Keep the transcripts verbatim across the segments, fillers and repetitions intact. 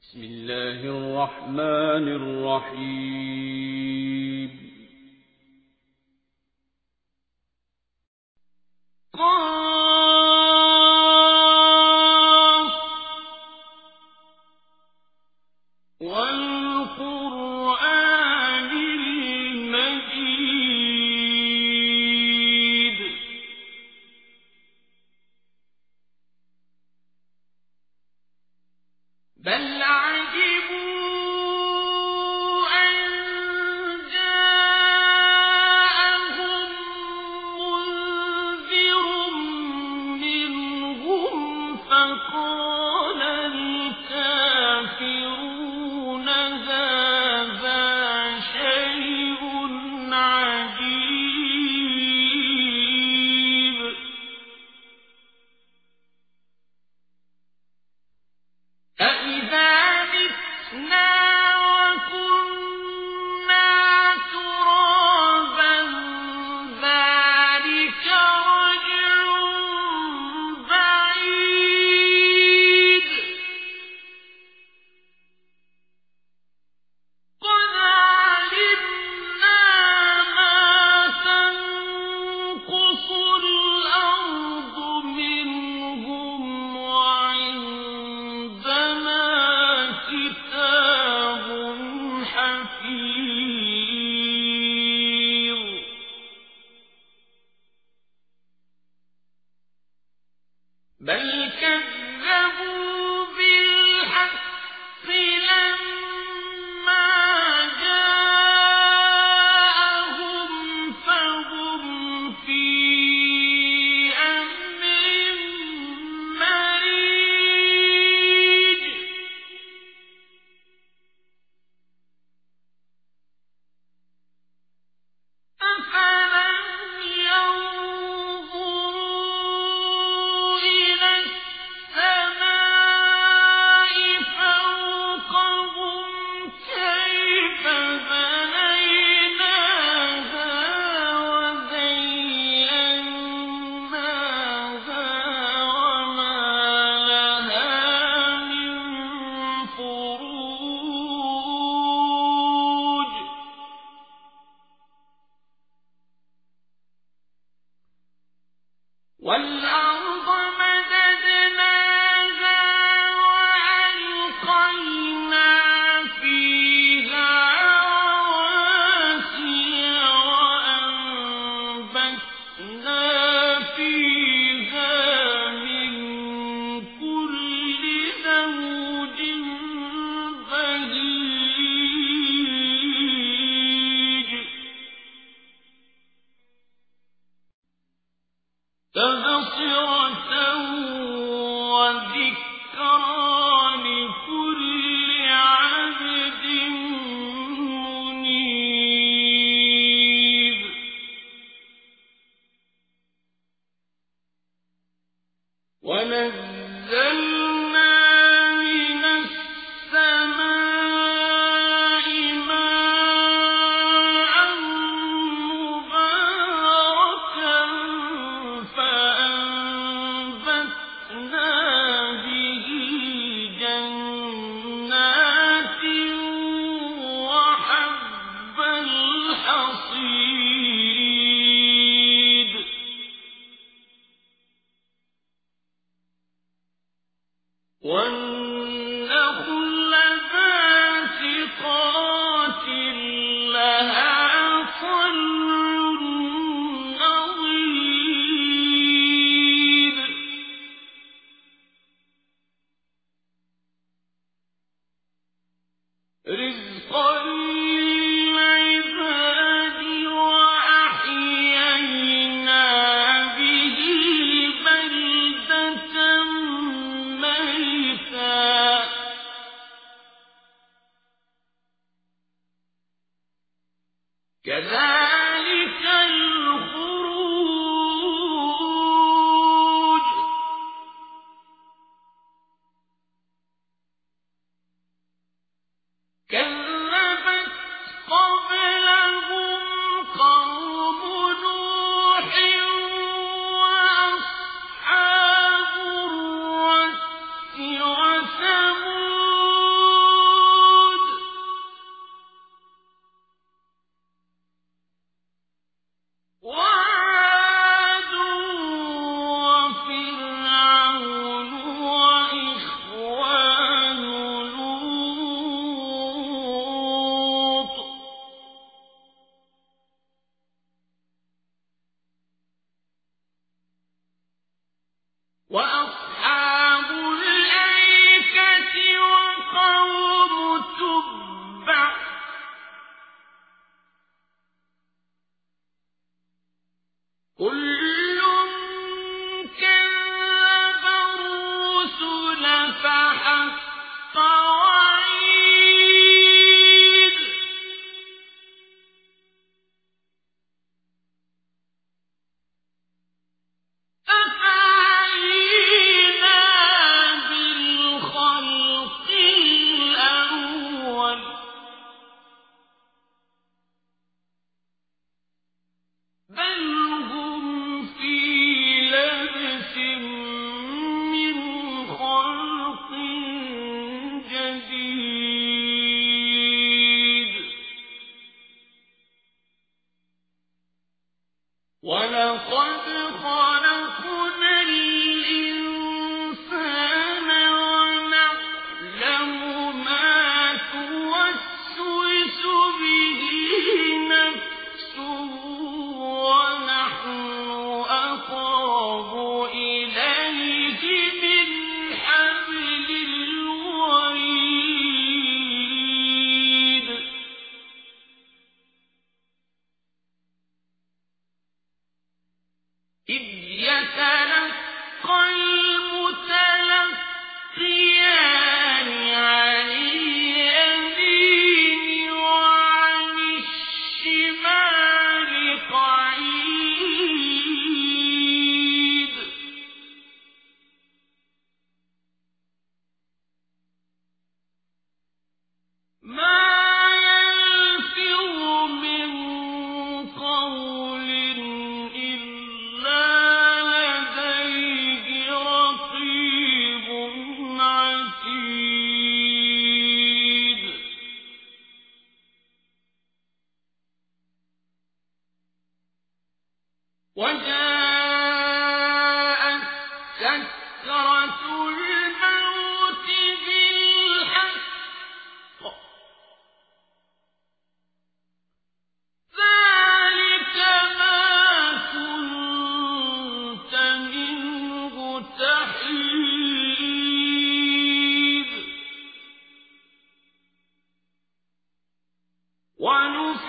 بسم الله الرحمن الرحيم. قاف والقرآن المجيد بل عجبوا أن جاءهم منذر منهم فقال الكافرون هذا شيء عجيب أإذا متنا وكنا ترابا ذلك رجع بعيد قد علمنا ما تنقص الأرض منهم وعندنا كتاب حفيظ بل كذبوا بالحق لما جاءهم فهم في أمر مريج أفلم ينظروا إلى السماء فوقهم كيف بنيناها وزيناها وما لها من فروج والأرض مددناها وألقينا فيها رواسي وأنبتنا فيها من كل زوج بهيج تبصرة وذكرى لكل عبد منيب ونزلنا من السماء ماء مباركا فأنبتنا به جنات وحب الحصيد والنخل باسقات لها طلع نضيد رزقا للعباد وأحيينا به بلدة ميتا كذلك الخروج كذبت قبلهم قوم نوح وأصحاب الرس وثمود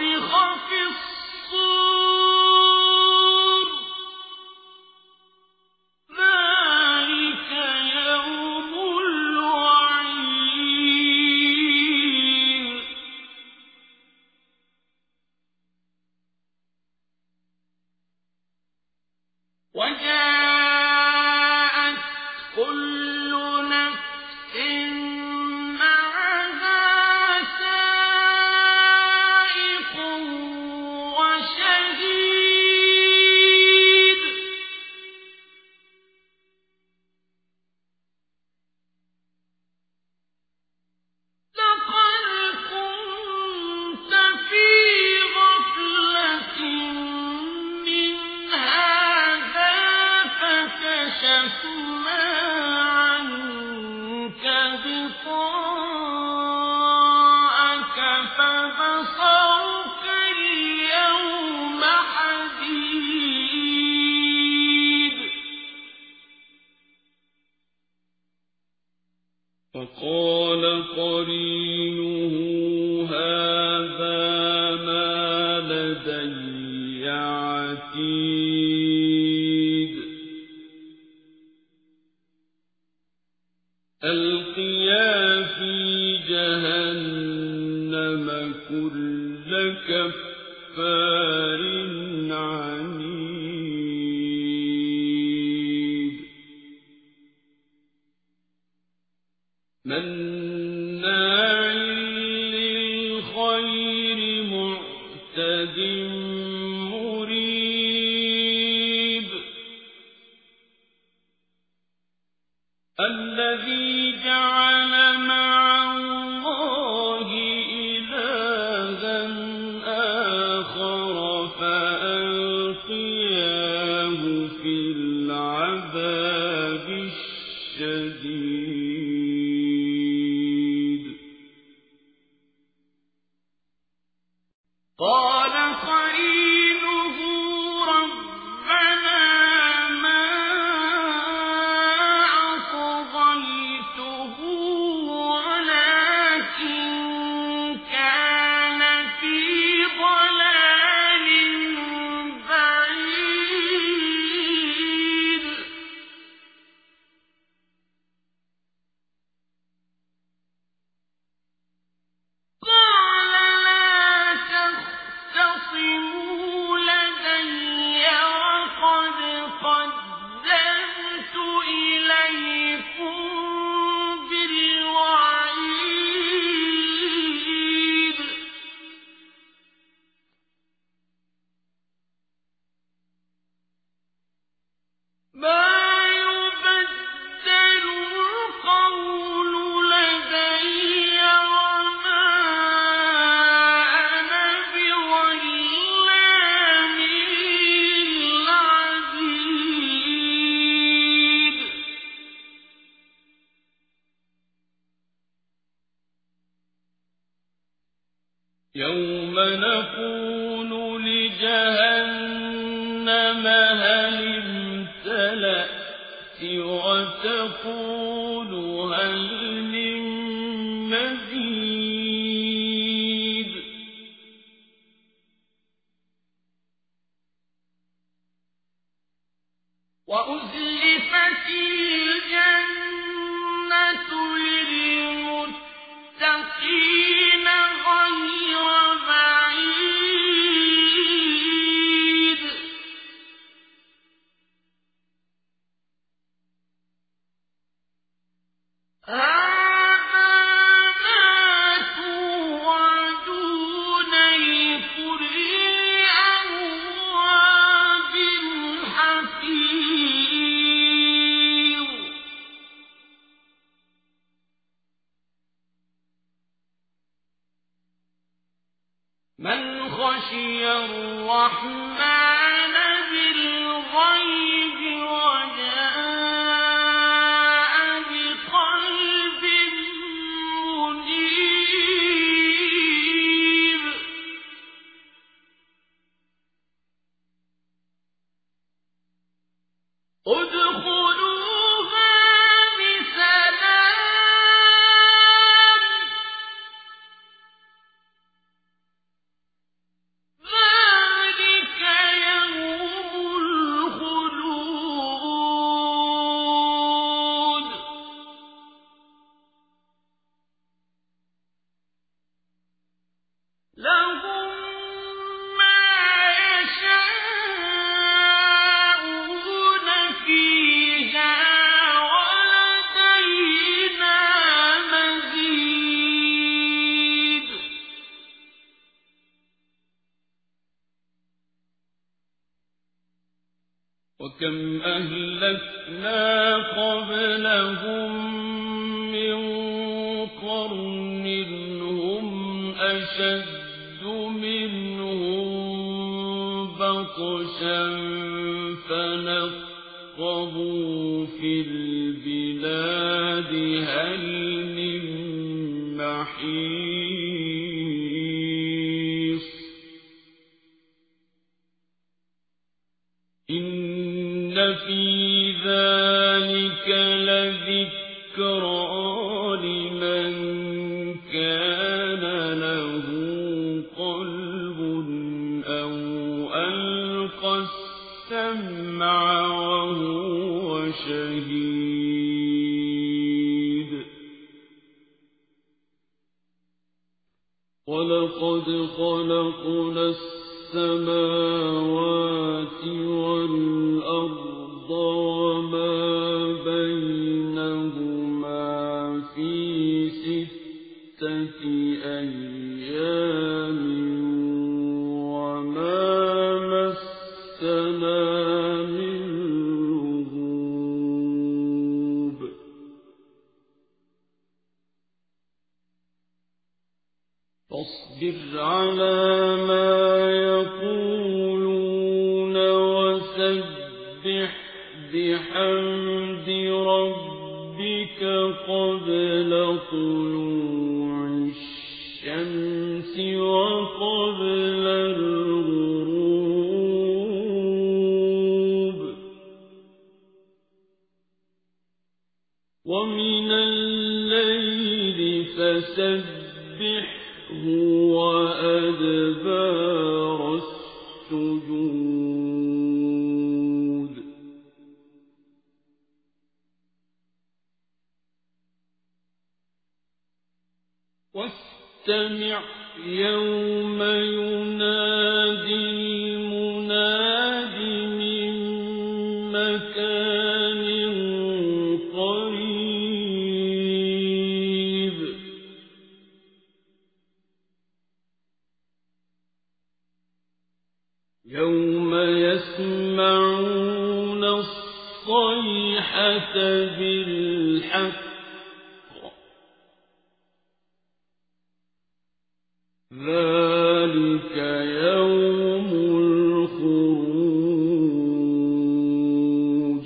فقال قرينه هذا ما لدي عتيد ألقيا في جهنم كل كفار عنيد مناع للخير معتد مريب الذي جعل مع الله إلها آخر فألقياه في العذاب الشديد قال قرينه ربنا ما أطغيته ولكن كان في ضلال بعيد قال لا تختصموا لدي وقد قدمت إليكم بالوعيد ما يبدل القول لدي وما أنا بظلام للعبيد يوم نقول لجهنم هل امتلأت وتقول هل من مزيد وأزلفت الجنة للمتقين غير بعيد هذا ما توعدون لكل أواب حفيظ من خشي الرحمن بالغيب وجاء بقلب منيب ادخلوها بسلام كم أهلكنا قبلهم من قرن هم أشد منهم بطشا فنقبوا في البلاد هل من محيص إن في ذلك لذكرى لمن كان له قلب أو ألقى السمع وهو شهيد ولقد خلقنا السماوات والأرض وما بينهما في ستة أيام وما مسنا من لغوب فاصبر على ما يقولون وسبح بحمد ربك قبل طلوع الشمس وقبل الغروب ومن الليل فسبحه وأدبار السجود واستمع يوم ينادي المناد من مكان قريب يوم يسمعون الصيحة بالحق ذلك يوم الخروج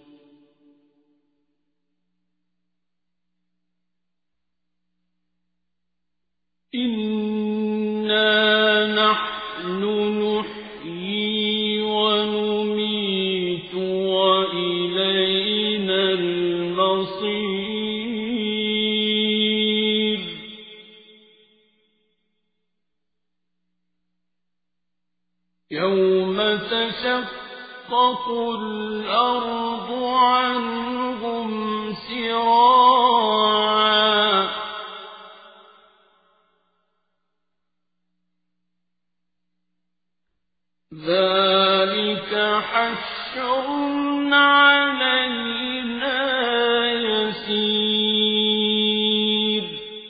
إنا نحن نحيي ونميت وإلينا المصير يوم تشقق الأرض عنهم سراعا ذلك حشر علينا يسير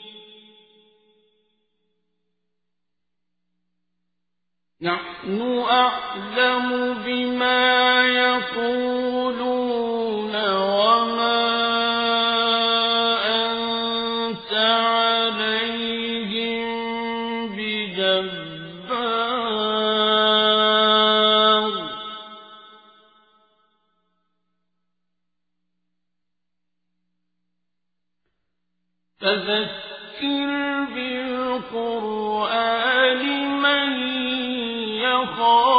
نحن أعلم بما يقولون وما أنت عليهم بجبار فذكر بالقرآن من يخاف